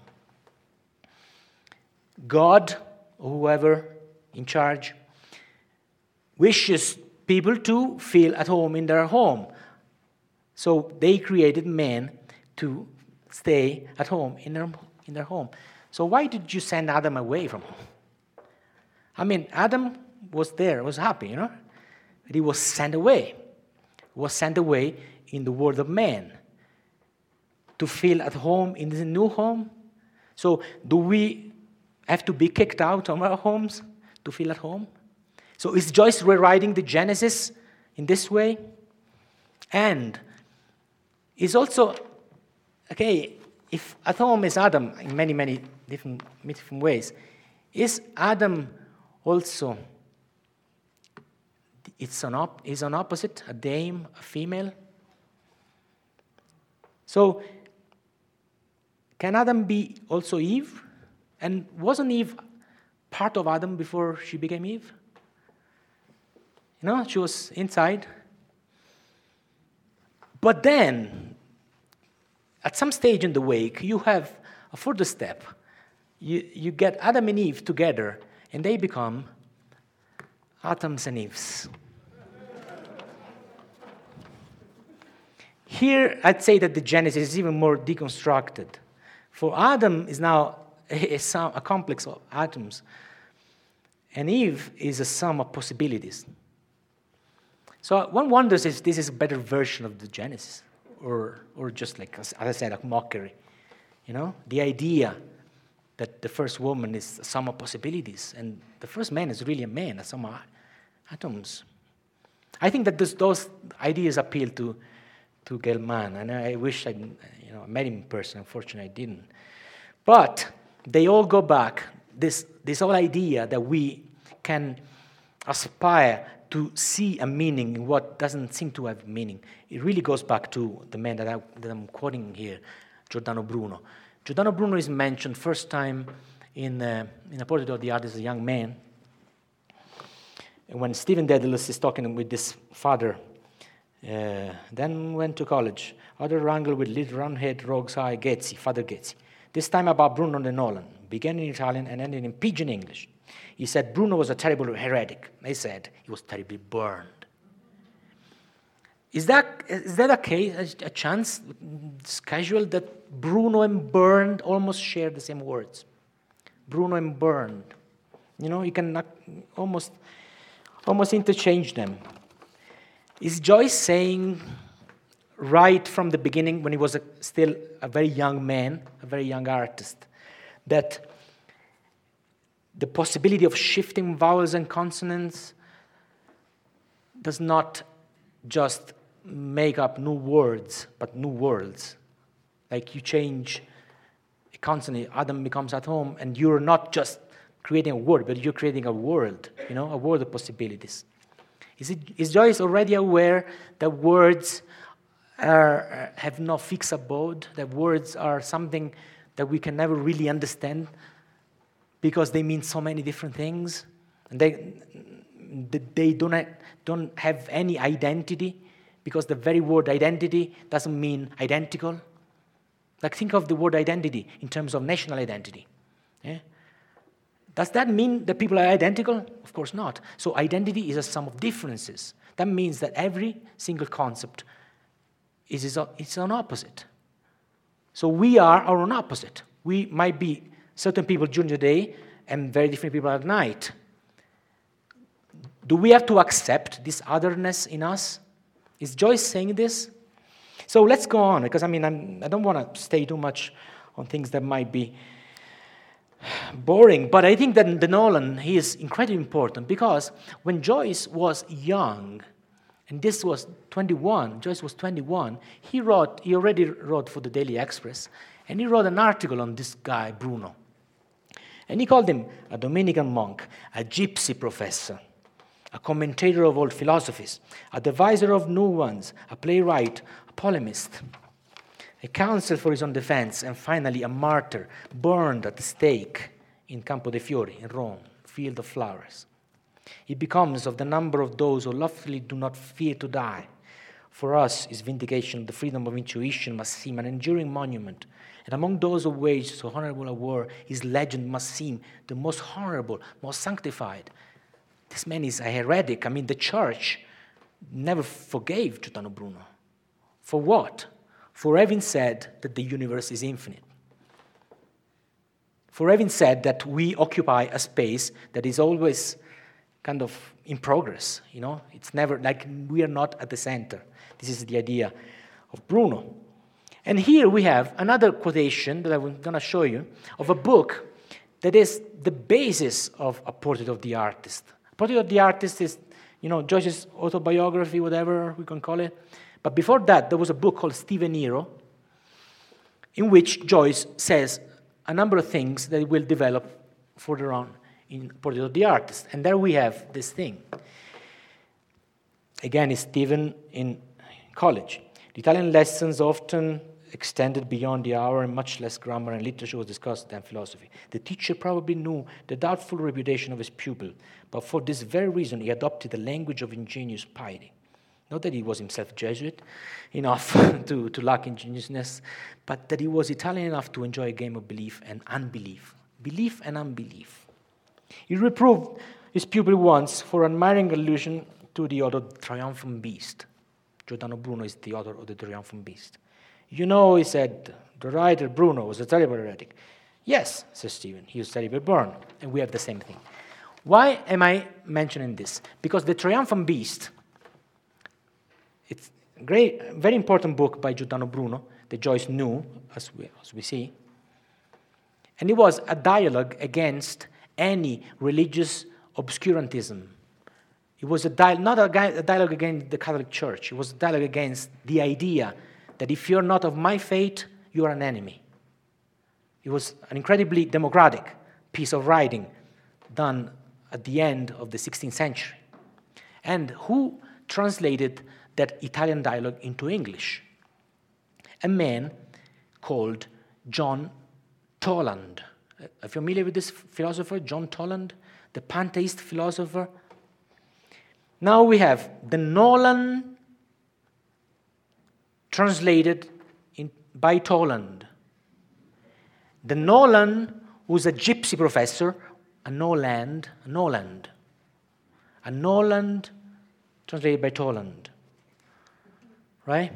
God, or whoever in charge, wishes people to feel at home in their home. So they created man to stay at home in their, in their home. So why did you send Adam away from home? I mean, Adam was there, was happy, you know? But he was sent away. He was sent away in the world of man to feel at home in the new home. So do we have to be kicked out of our homes to feel at home? So is Joyce rewriting the Genesis in this way? And is also, okay, if at home is Adam in many, many different, different ways, is Adam also, it's an op, is an opposite, a dame, a female? So, can Adam be also Eve? And wasn't Eve part of Adam before she became Eve? You know, she was inside. But then, at some stage in the wake, you have a further step. You, you get Adam and Eve together, and they become Adams and Eves. Here, I'd say that the Genesis is even more deconstructed. For Adam is now a, sum, a complex of atoms, and Eve is a sum of possibilities. So one wonders if this is a better version of the Genesis, or, or just like, as I said, a mockery. You know, the idea that the first woman is a sum of possibilities, and the first man is really a man, a sum of atoms. I think that this, those ideas appeal to to Gell-Mann, and I wish I, you know, met him in person. Unfortunately, I didn't. But they all go back this this whole idea that we can aspire to see a meaning in what doesn't seem to have meaning. It really goes back to the man that, I, that I'm quoting here, Giordano Bruno. Giordano Bruno is mentioned first time in uh, in A Portrait of the Artist as a young man. And when Stephen Dedalus is talking with this father, uh, then went to college. Other wrangle with little round-head rogue's eye Ghezzi, Father Ghezzi. This time about Bruno de Nolan. Began in Italian and ended in pidgin English. He said Bruno was a terrible heretic. They said he was terribly burned. Is that is that a case, a, a chance, it's casual, that Bruno and burned almost share the same words? Bruno and burned. You know, you can almost, almost interchange them. Is Joyce saying right from the beginning, when he was a, still a very young man, a very young artist, that the possibility of shifting vowels and consonants does not just make up new words, but new worlds? Like you change a consonant, Adam becomes at home, and you're not just creating a word, but you're creating a world, you know, a world of possibilities. Is it, is Joyce already aware that words are, have no fixed abode, that words are something that we can never really understand because they mean so many different things, and they, they don't have, don't have any identity, because the very word identity doesn't mean identical? Like, think of the word identity in terms of national identity. Yeah? Does that mean that people are identical? Of course not. So identity is a sum of differences. That means that every single concept is its own opposite. So we are our own opposite. We might be certain people during the day and very different people at night. Do we have to accept this otherness in us? Is Joyce saying this? So let's go on, because I mean, I'm, I don't want to stay too much on things that might be boring, but I think that the Nolan, he is incredibly important, because when Joyce was young, and this was twenty-one, Joyce was twenty-one, he wrote, he already wrote for the Daily Express, and he wrote an article on this guy, Bruno. And he called him a Dominican monk, a gypsy professor, a commentator of old philosophies, a deviser of new ones, a playwright, a polemist, a counsel for his own defense, and finally a martyr, burned at the stake in Campo dei Fiori, in Rome, field of flowers. He becomes of the number of those who loftily do not fear to die. For us, his vindication of the freedom of intuition must seem an enduring monument, and among those who waged so honorable a war, his legend must seem the most honorable, most sanctified. This man is a heretic. I mean, the church never forgave Giordano Bruno. For what? For having said that the universe is infinite. For having said that we occupy a space that is always kind of in progress, you know? It's never, like, we are not at the center. This is the idea of Bruno. And here we have another quotation that I'm going to show you of a book that is the basis of A Portrait of the Artist. A Portrait of the Artist is, you know, Joyce's autobiography, whatever we can call it. But before that, there was a book called Stephen Hero, in which Joyce says a number of things that will develop further on in Portrait of the Artist. And there we have this thing. Again, it's Stephen in college. The Italian lessons often extended beyond the hour, and much less grammar and literature was discussed than philosophy. The teacher probably knew the doubtful reputation of his pupil, but for this very reason he adopted the language of ingenious piety. Not that he was himself Jesuit enough to, to lack ingenuousness, but that he was Italian enough to enjoy a game of belief and unbelief. Belief and unbelief. He reproved his pupil once for admiring allusion to the other triumphant beast, Giordano Bruno is the author of the Triumphant Beast. You know, he said, the writer Bruno was a terrible heretic. Yes, says Stephen, he was terribly burned, and we have the same thing. Why am I mentioning this? Because the Triumphant Beast, it's a great, very important book by Giordano Bruno, that Joyce knew, as we, as we see, and it was a dialogue against any religious obscurantism. It was a dia- not a, a dialogue against the Catholic Church. It was a dialogue against the idea that if you're not of my faith, you are an enemy. It was an incredibly democratic piece of writing done at the end of the sixteenth century. And who translated that Italian dialogue into English? A man called John Toland. Are you familiar with this philosopher, John Toland, the pantheist philosopher? Now we have the Nolan translated in, by Toland. The Nolan, who's a gypsy professor, a Noland, a Noland, a Noland translated by Toland. Right?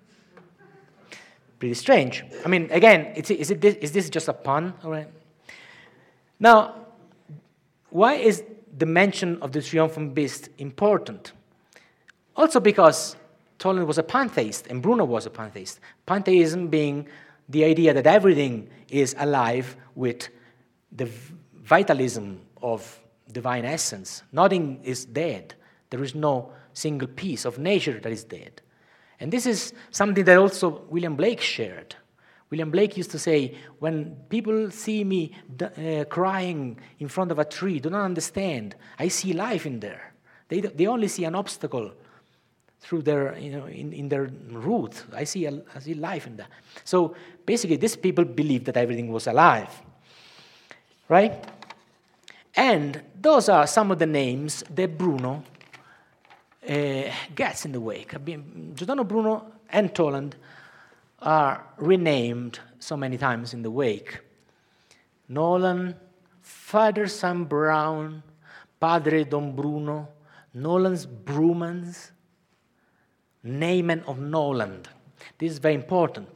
Pretty strange. I mean, again, is, it, is, it this, is this just a pun? All right. Now, why is the mention of the Triumphant Beast important? Also because Toland was a pantheist and Bruno was a pantheist. Pantheism being the idea that everything is alive with the vitalism of divine essence. Nothing is dead. There is no single piece of nature that is dead. And this is something that also William Blake shared. William Blake used to say, when people see me uh, crying in front of a tree, do not understand. I see life in there. They, they only see an obstacle through their, you know, in, in their route. I see, a, I see life in that. So basically, these people believed that everything was alive, right? And those are some of the names that Bruno uh, gets in the wake. Giordano Bruno and Toland are renamed so many times in the wake. Nolan, Father Sam Brown, Padre Don Bruno, Nolan's Brumans, Naaman of Noland. This is very important.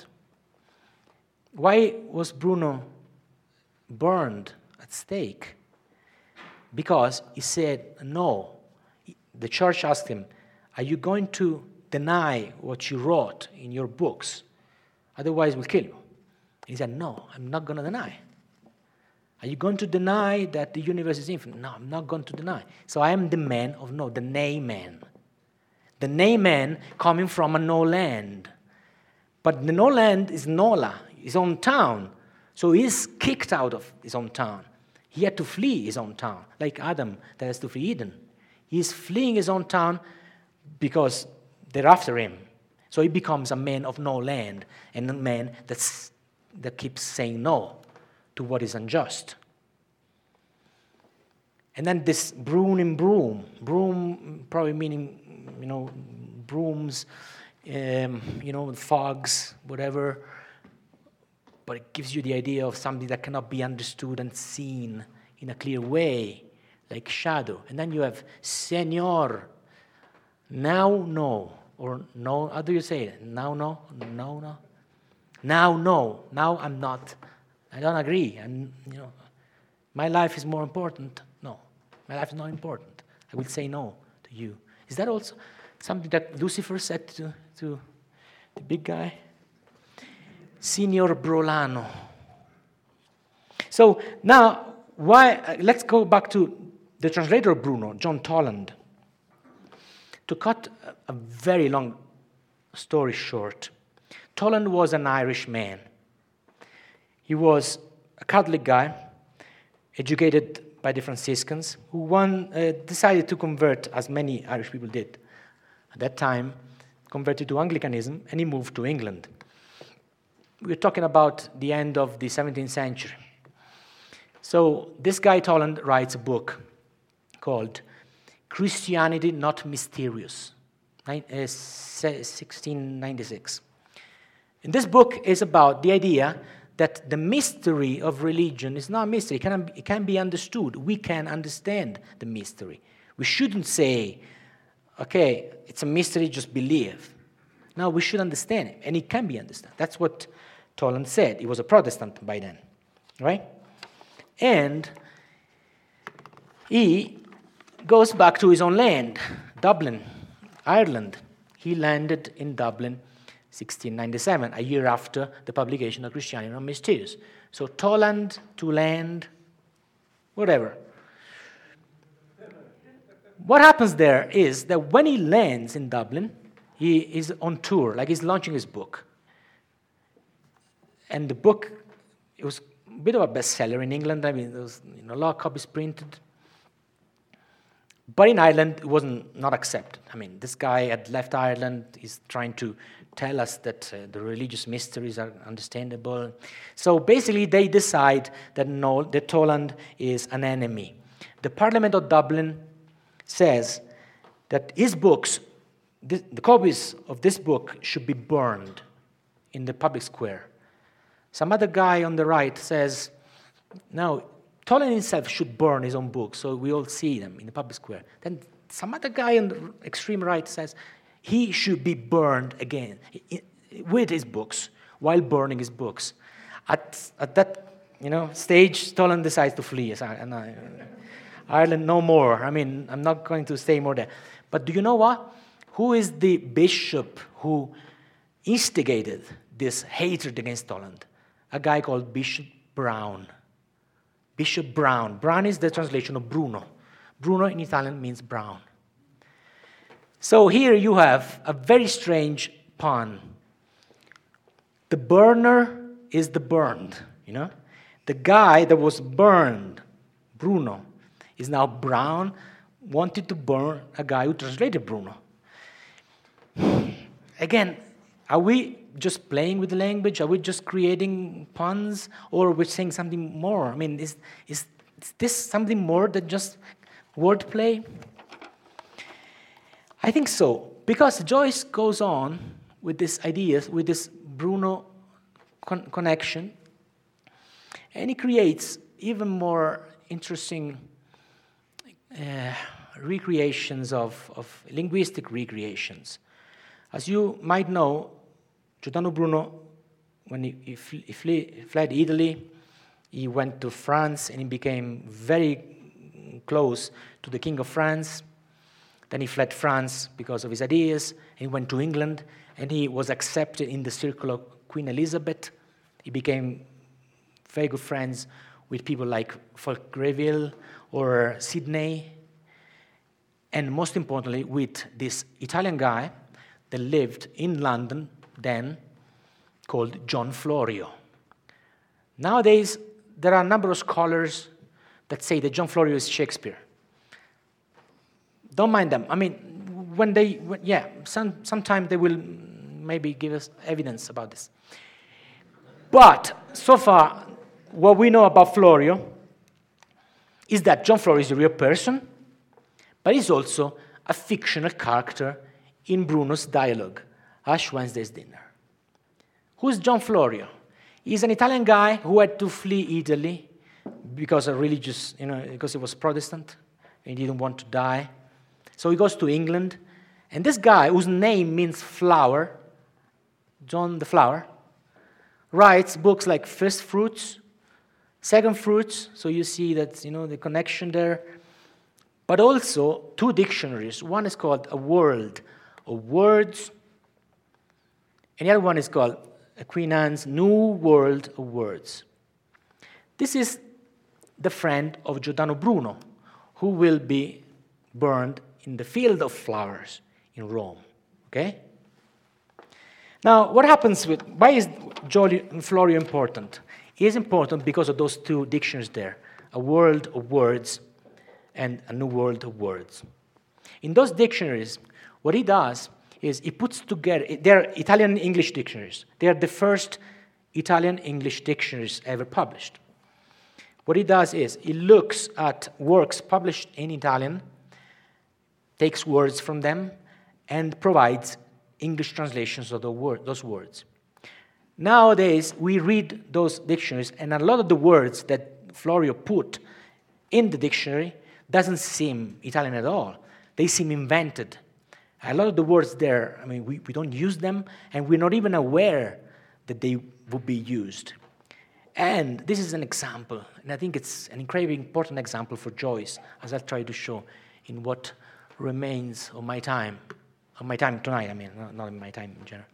Why was Bruno burned at stake? Because he said no. The church asked him, are you going to deny what you wrote in your books? Otherwise we'll kill you. And he said, no, I'm not going to deny. Are you going to deny that the universe is infinite? No, I'm not going to deny. So I am the man of no, the nay man. The nay man coming from a no land. But the no land is Nola, his own town. So he's kicked out of his own town. He had to flee his own town, like Adam that has to flee Eden. He's fleeing his own town because they're after him. So he becomes a man of no land, and a man that's, that keeps saying no to what is unjust. And then this broom and broom, broom probably meaning, you know, brooms, um, you know, fogs, whatever. But it gives you the idea of something that cannot be understood and seen in a clear way, like shadow. And then you have Senor, now no. Or no, how do you say it? Now no, no, no. Now no, now I'm not. I don't agree. And you know, my life is more important. No, my life is not important. I will say no to you. Is that also something that Lucifer said to, to the big guy? Signor Brolano. So now, why? Uh, let's go back to the translator of Bruno, John Toland. To cut a very long story short, Toland was an Irish man. He was a Catholic guy, educated by the Franciscans, who one, uh, decided to convert, as many Irish people did at that time, converted to Anglicanism, and he moved to England. We're talking about the end of the seventeenth century. So this guy Toland writes a book called Christianity Not Mysterious, sixteen ninety-six. And this book is about the idea that the mystery of religion is not a mystery. It can, it can be understood. We can understand the mystery. We shouldn't say, okay, it's a mystery, just believe. Now we should understand him, and he can be understood. That's what Toland said. He was a Protestant by then, right? And he goes back to his own land, Dublin, Ireland. He landed in Dublin sixteen ninety-seven, a year after the publication of Christianity Non Mysterious. So Toland to land, whatever. What happens there is that when he lands in Dublin, he is on tour, like he's launching his book. And the book, it was a bit of a bestseller in England. I mean, there was you know, a lot of copies printed. But in Ireland, it wasn't not accepted. I mean, this guy had left Ireland. He's trying to tell us that uh, the religious mysteries are understandable. So basically, they decide that no, that Toland is an enemy. The Parliament of Dublin says that his books, the, the copies of this book, should be burned in the public square. Some other guy on the right says, no, Toland himself should burn his own books, so we all see them in the public square. Then some other guy on the extreme right says he should be burned again with his books while burning his books. At, at that you know, stage, Toland decides to flee. And I, Ireland, no more. I mean, I'm not going to stay more there. But do you know what? Who is the bishop who instigated this hatred against Toland? A guy called Bishop Brown. Bishop Brown. Brown is the translation of Bruno. Bruno in Italian means brown. So here you have a very strange pun. The burner is the burned, you know? The guy that was burned, Bruno, is now brown, wanted to burn a guy who translated Bruno. Again, are we just playing with the language? Are we just creating puns? Or are we saying something more? I mean, is, is, is this something more than just wordplay? I think so, because Joyce goes on with these ideas, with this Bruno con connection, and he creates even more interesting uh, recreations of, of linguistic recreations. As you might know, Giordano Bruno, when he, he, fl he flee, fled Italy, he went to France and he became very close to the King of France. Then he fled France because of his ideas. He went to England and he was accepted in the circle of Queen Elizabeth. He became very good friends with people like Fulk Greville or Sidney, and most importantly, with this Italian guy that lived in London then, called John Florio. Nowadays, there are a number of scholars that say that John Florio is Shakespeare. Don't mind them. I mean, when they, when, yeah, some, sometime they will maybe give us evidence about this. But so far, what we know about Florio is that John Florio is a real person, but he's also a fictional character in Bruno's dialogue, Ash Wednesday's Dinner. Who's John Florio? He's an Italian guy who had to flee Italy because of religious, you know, because he was Protestant and he didn't want to die. So he goes to England, and this guy, whose name means flower, John the Flower, writes books like First Fruits, Second Fruits, so you see that, you know, the connection there, but also two dictionaries. One is called A World of Words, and the other one is called Queen Anne's New World of Words. This is the friend of Giordano Bruno, who will be burned in the field of flowers in Rome, okay? Now, what happens with, why is Florio important? He is important because of those two dictionaries there, A World of Words and A New World of Words. In those dictionaries, what he does is he puts together, they're Italian-English dictionaries. They are the first Italian-English dictionaries ever published. What he does is he looks at works published in Italian, takes words from them, and provides English translations of the word, those words. Nowadays, we read those dictionaries, and a lot of the words that Florio put in the dictionary doesn't seem Italian at all. They seem invented. A lot of the words there, I mean, we, we don't use them, and we're not even aware that they would be used. And this is an example, and I think it's an incredibly important example for Joyce, as I'll try to show in what remains of my time, of my time tonight, I mean, not, not in my time in general.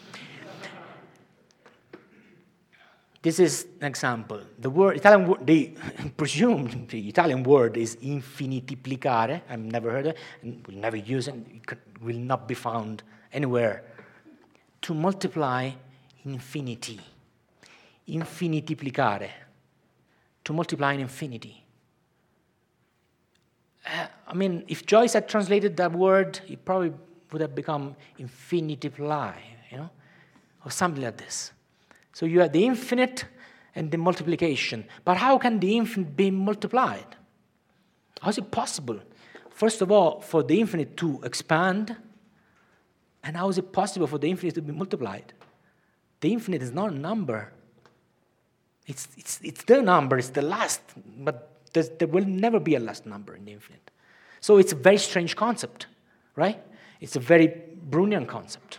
This is an example. The word Italian word, they presume the Italian word is infinitiplicare. I've never heard of it, and will never use it. It could, will not be found anywhere. To multiply infinity. Infinitiplicare. To multiply in infinity. Uh, I mean, if Joyce had translated that word, it probably would have become infinitiply, you know, or something like this. So you have the infinite and the multiplication. But how can the infinite be multiplied? How is it possible? First of all, for the infinite to expand, and how is it possible for the infinite to be multiplied? The infinite is not a number. It's, it's, it's the number, it's the last, but there will never be a last number in the infinite. So it's a very strange concept, right? It's a very Brownian concept.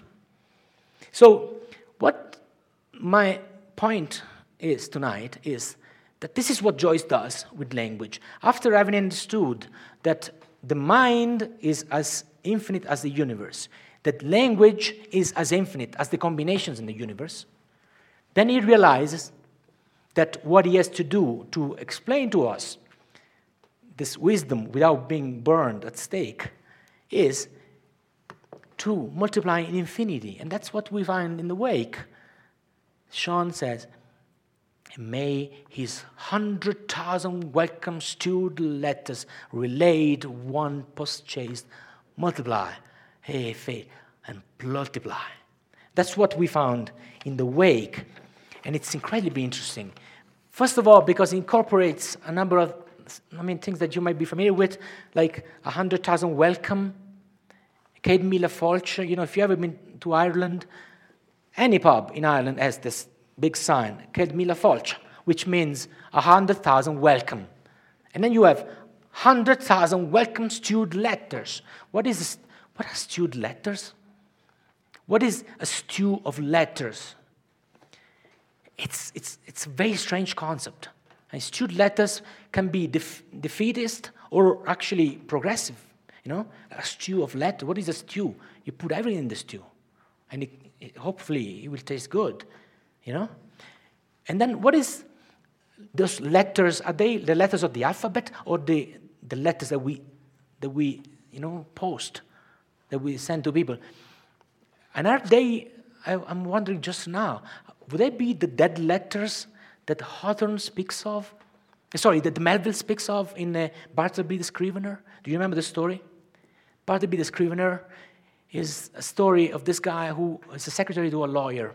So what my point is tonight is that this is what Joyce does with language. After having understood that the mind is as infinite as the universe, that language is as infinite as the combinations in the universe, then he realizes that what he has to do to explain to us this wisdom without being burned at stake is to multiply in infinity. And that's what we find in the Wake. Sean says, may his hundred thousand welcome stewed letters relayed one post-chaste multiply, hey, faith, and multiply. That's what we found in the Wake, and it's incredibly interesting. First of all, because it incorporates a number of, I mean, things that you might be familiar with, like a hundred thousand welcome, Céad Míle Fáilte. You know, if you ever been to Ireland, any pub in Ireland has this big sign, Céad Míle Fáilte, which means a hundred thousand welcome. And then you have hundred thousand welcome stewed letters. What is this? What are stewed letters? What is a stew of letters? It's, it's, it's a very strange concept. And stewed letters can be def- defeatist or actually progressive. You know, a stew of letters. What is a stew? You put everything in the stew, and it, it, hopefully it will taste good. You know, and then what is those letters? Are they the letters of the alphabet or the the letters that we that we you know post, that we send to people? And are they? I, I'm wondering just now. Would they be the dead letters that Hawthorne speaks of? Sorry, that Melville speaks of in uh, Bartleby the Scrivener. Do you remember the story? Bartleby the Scrivener is a story of this guy who is a secretary to a lawyer.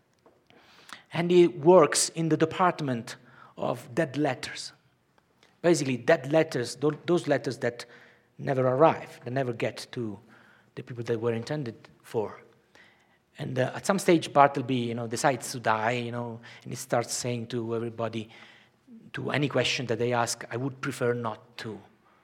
And he works in the department of dead letters. Basically, dead letters, those letters that never arrive, that never get to the people that were intended for. And uh, at some stage, Bartleby, you know, decides to die, you know, and he starts saying to everybody, to any question that they ask, I would prefer not to.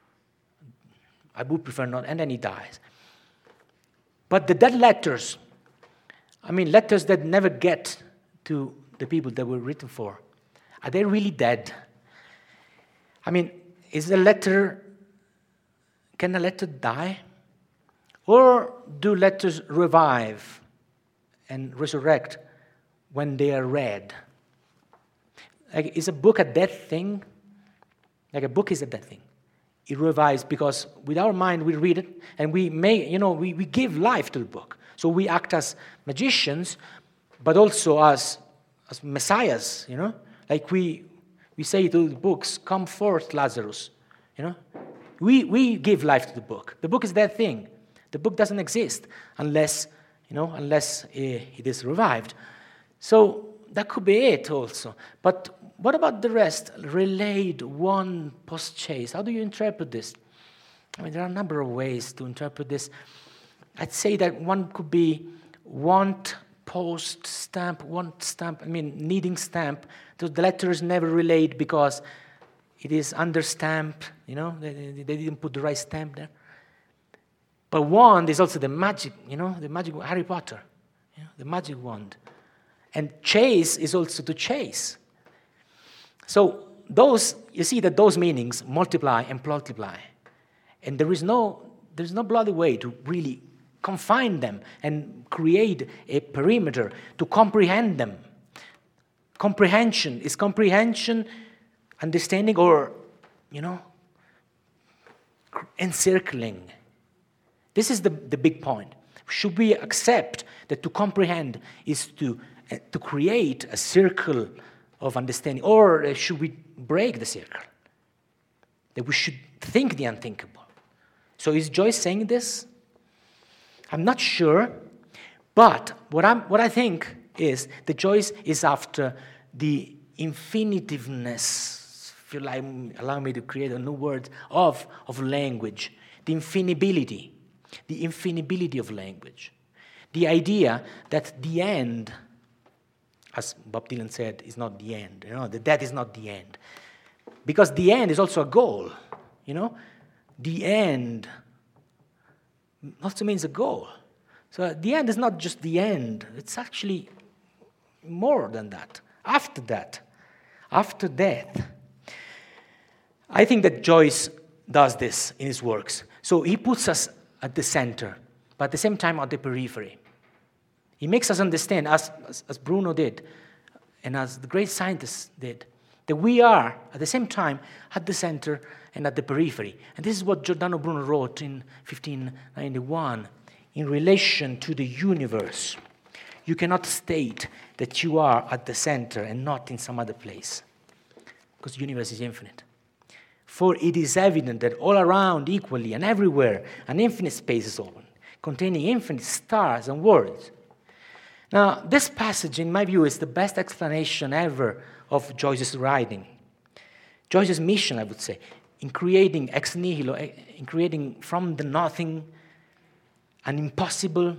I would prefer not, and then he dies. But the dead letters, I mean, letters that never get to the people that were written for, are they really dead? I mean, is a letter, can a letter die? Or do letters revive and resurrect when they are read? Like, is a book a dead thing? Like, a book is a dead thing. It revives because with our mind we read it and we may, you know, we, we give life to the book. So we act as magicians, but also as as messiahs, you know? Like we we say to the books, come forth, Lazarus, you know? We we give life to the book. The book is that thing. The book doesn't exist unless, you know, unless it is revived. So that could be it also. But what about the rest? Relayed one post-chaste. How do you interpret this? I mean, there are a number of ways to interpret this. I'd say that one could be want post stamp, want stamp, I mean, needing stamp. So the letter is never relayed because it is under stamp, you know, they, they didn't put the right stamp there. But wand is also the magic, you know, the magic Harry Potter, you know, the magic wand. And chase is also to chase. So those, you see that those meanings multiply and multiply. And there is no, there's no bloody way to really confine them and create a perimeter to comprehend them. Comprehension is comprehension, understanding, or, you know, encircling. This is the, the big point. Should we accept that to comprehend is to, uh, to create a circle of understanding, or uh, should we break the circle? That we should think the unthinkable. So is Joyce saying this? I'm not sure, but what, I'm, what I think is that Joyce is after the infinitiveness, if you like, allow me to create a new word, of, of language, the infinibility, the infinibility of language. The idea that the end, as Bob Dylan said, is not the end, you know, that that is not the end. Because the end is also a goal, you know. The end also means a goal. So the end is not just the end, it's actually more than that. After that, after death. I think that Joyce does this in his works. So he puts us at the center, but at the same time at the periphery. He makes us understand, as, as, as Bruno did, and as the great scientists did, that we are, at the same time, at the center and at the periphery. And this is what Giordano Bruno wrote in fifteen ninety-one, in relation to the universe. You cannot state that you are at the center and not in some other place, because the universe is infinite. For it is evident that all around, equally and everywhere, an infinite space is open, containing infinite stars and worlds. Now, this passage, in my view, is the best explanation ever of Joyce's writing. Joyce's mission, I would say, in creating ex nihilo, in creating from the nothing an impossible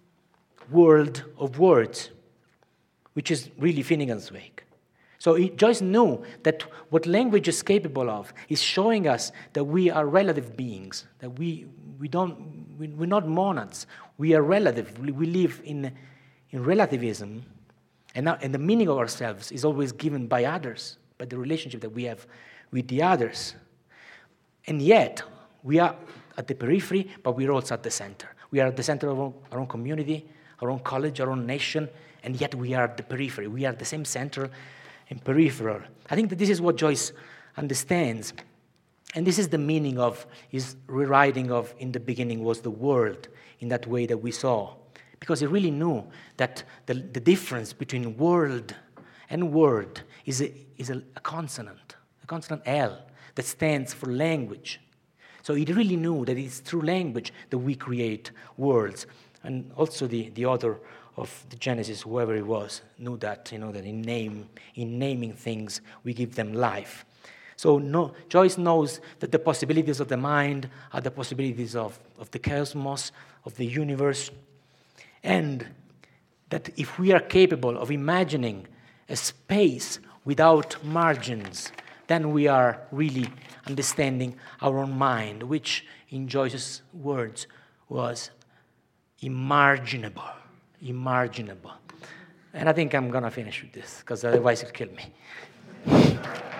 world of words, which is really Finnegan's Wake. So he, Joyce knew that what language is capable of is showing us that we are relative beings, that we, we don't, we, we're not monads, we are relative, we, we live in, in relativism, and, now, and the meaning of ourselves is always given by others, by the relationship that we have with the others. And yet, we are at the periphery, but we're also at the center. We are at the center of our own, our own community, our own college, our own nation, and yet we are at the periphery. We are the same center and peripheral. I think that this is what Joyce understands. And this is the meaning of his rewriting of In the Beginning Was the World, in that way that we saw. Because he really knew that the, the difference between world and word is, a, is a, a consonant, a consonant L, that stands for language. So he really knew that it's through language that we create worlds. And also the, the author of the Genesis, whoever he was, knew that, you know, that in name, in naming things, we give them life. So no, Joyce knows that the possibilities of the mind are the possibilities of, of the cosmos, of the universe, and that if we are capable of imagining a space without margins, then we are really understanding our own mind, which, in Joyce's words, was imaginable, imaginable. And I think I'm going to finish with this, because otherwise it'll kill me.